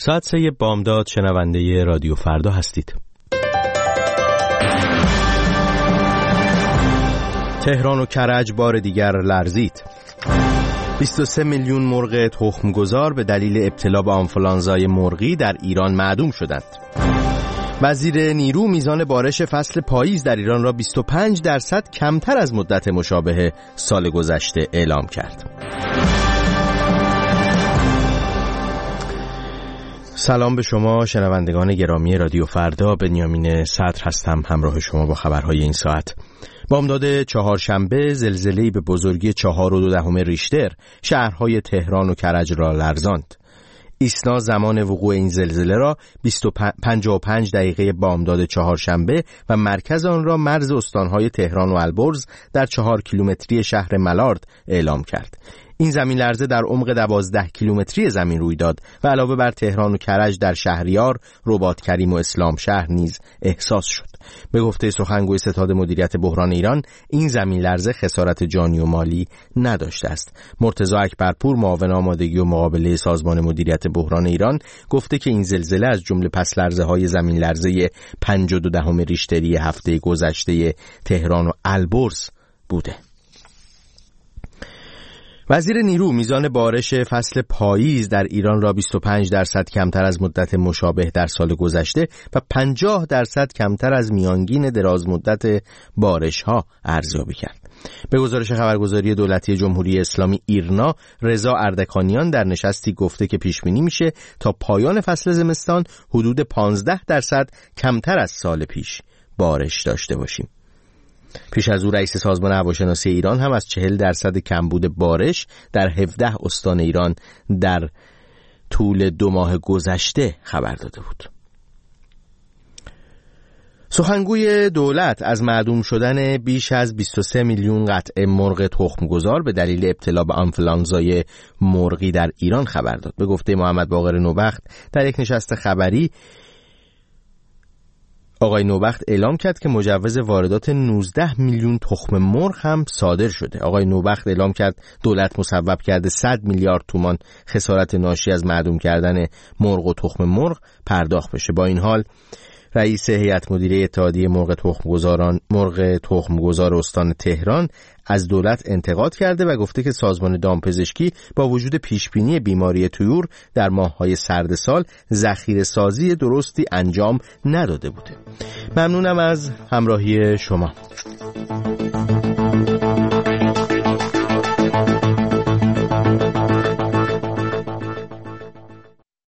ساعت 3 بامداد شنونده رادیو فردا هستید. تهران و کرج بار دیگر لرزید. 23 میلیون مرغ تخمگذار به دلیل ابتلا به آنفولانزای مرغی در ایران معدوم شدند. وزیر نیرو میزان بارش فصل پاییز در ایران را 25% کمتر از مدت مشابه سال گذشته اعلام کرد. سلام به شما شنوندگان گرامی رادیو فردا، بنیامین صدر هستم همراه شما با خبرهای این ساعت. بامداد چهارشنبه زلزله‌ای به بزرگی 4.2 ریشتر شهرهای تهران و کرج را لرزاند. ایسنا زمان وقوع این زلزله را 55 دقیقه بامداد چهارشنبه و مرکز آن را مرز استانهای تهران و البرز در 4 کیلومتری شهر ملارد اعلام کرد. این زمین لرزه در عمق 12 کیلومتری زمین روی داد و علاوه بر تهران و کرج در شهریار، رباط‌کریم و اسلام شهر نیز احساس شد. به گفته سخنگوی ستاد مدیریت بحران ایران، این زمین لرزه خسارت جانی و مالی نداشته است. مرتضی اکبرپور، معاون آمادگی و مقابله سازمان مدیریت بحران ایران، گفته که این زلزله از جمله پس لرزه‌های زمین لرزه 5.2 ریشتری هفته گذشته تهران و البرز بوده. وزیر نیرو میزان بارش فصل پاییز در ایران را 25% کمتر از مدت مشابه در سال گذشته و 50% کمتر از میانگین دراز مدت بارش ها ارزیابی کرد. به گزارش خبرگزاری دولتی جمهوری اسلامی ایرنا، رضا اردکانیان در نشستی گفته که پیش بینی میشه تا پایان فصل زمستان حدود 15% کمتر از سال پیش بارش داشته باشیم. پیش از او رئیس سازمان هواشناسی ایران هم از 40% کمبود بارش در 17 استان ایران در طول 2 ماه گذشته خبر داده بود. سخنگوی دولت از معدوم شدن بیش از 23 میلیون قطعه مرغ تخمگذار به دلیل ابتلا به آنفولانزای مرغی در ایران خبر داد. به گفته محمد باقر نوبخت در یک نشست خبری، آقای نوبخت اعلام کرد که مجوز واردات 19 میلیون تخم مرغ هم صادر شده. آقای نوبخت اعلام کرد دولت مصوب کرده 100 میلیارد تومان خسارت ناشی از معدوم کردن مرغ و تخم مرغ پرداخت بشه. با این حال رئیس هیئت مدیره اتحادیه مرغ تخمگذار استان تهران از دولت انتقاد کرده و گفته که سازمان دامپزشکی با وجود پیشبینی بیماری طیور در ماه‌های سرد سال ذخیره‌سازی درستی انجام نداده بوده. ممنونم از همراهی شما.